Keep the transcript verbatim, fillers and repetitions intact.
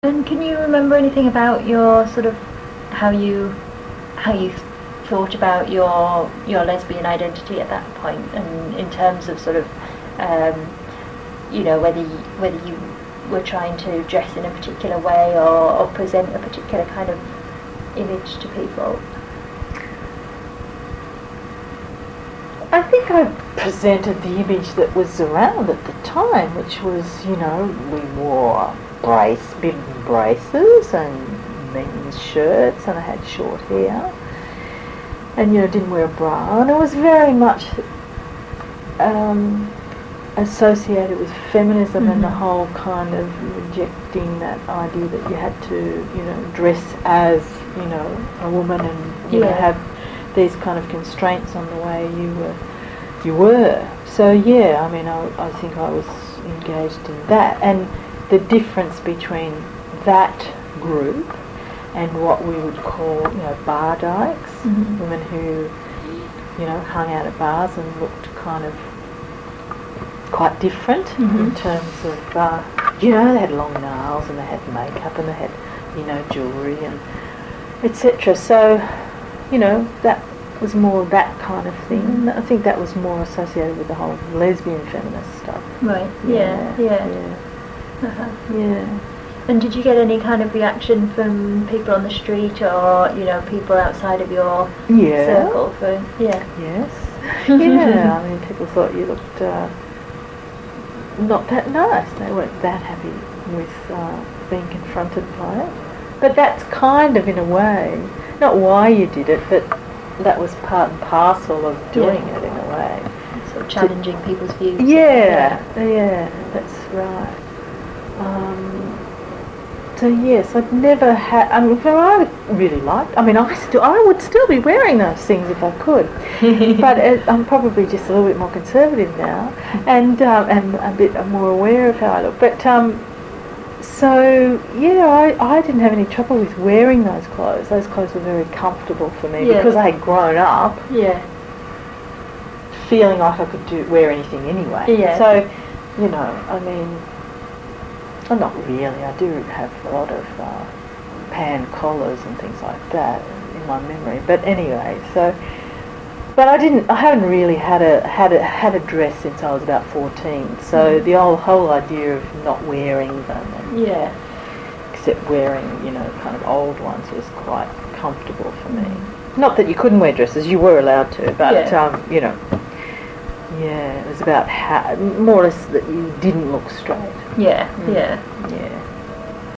And can you remember anything about your sort of how you how you thought about your your lesbian identity at that point, and in terms of sort of um, you know whether you, whether you were trying to dress in a particular way or, or present a particular kind of image to people? I think I presented the image that was around at the time, which was, you know, we wore brace, big braces and men's shirts, and I had short hair, and, you know, didn't wear a bra, and it was very much um, associated with feminism, mm-hmm. and the whole kind of rejecting that idea that you had to, you know, dress as, you know, a woman and, you yeah. know, have these kind of constraints on the way you were you were. So yeah, I mean, I, I think I was engaged in that, and the difference between that group and what we would call, you know, bar dykes, mm-hmm. women who, you know, hung out at bars and looked kind of quite different, mm-hmm. in terms of, uh, you know, they had long nails and they had makeup and they had, you know, jewellery and et cetera. So, you know, that was more that kind of thing. Mm-hmm. I think that was more associated with the whole lesbian feminist stuff. Right, yeah, yeah. Yeah. Yeah. Uh-huh. yeah. And did you get any kind of reaction from people on the street or, you know, people outside of your yeah. circle? For, yeah. Yes. Yeah, I mean, people thought you looked uh, not that nice. They weren't that happy with uh, being confronted by it. But that's kind of, in a way, not why you did it, but that was part and parcel of doing yeah. it in a way. Sort of challenging to, people's views. Yeah, yeah, yeah, that's right. Um, so yes, I've never had, I mean, I really liked, I mean, I still, I would still be wearing those things if I could. But it, I'm probably just a little bit more conservative now, and um, and a bit more aware of how I look. But um, So, yeah, I, I didn't have any trouble with wearing those clothes. Those clothes were very comfortable for me, yeah. because I had grown up yeah. feeling like I could do wear anything anyway. Yeah. So, you know, I mean, well, not really. I do have a lot of uh, pan collars and things like that in my memory. But anyway, so... But I didn't. I haven't really had a had a had a dress since I was about fourteen. So mm. the whole whole idea of not wearing them, and yeah, except wearing, you know, kind of old ones, was quite comfortable for me. Not that you couldn't wear dresses; you were allowed to. But yeah. um, you know, yeah, it was about how, more or less that you didn't look straight. Yeah, mm. yeah, yeah.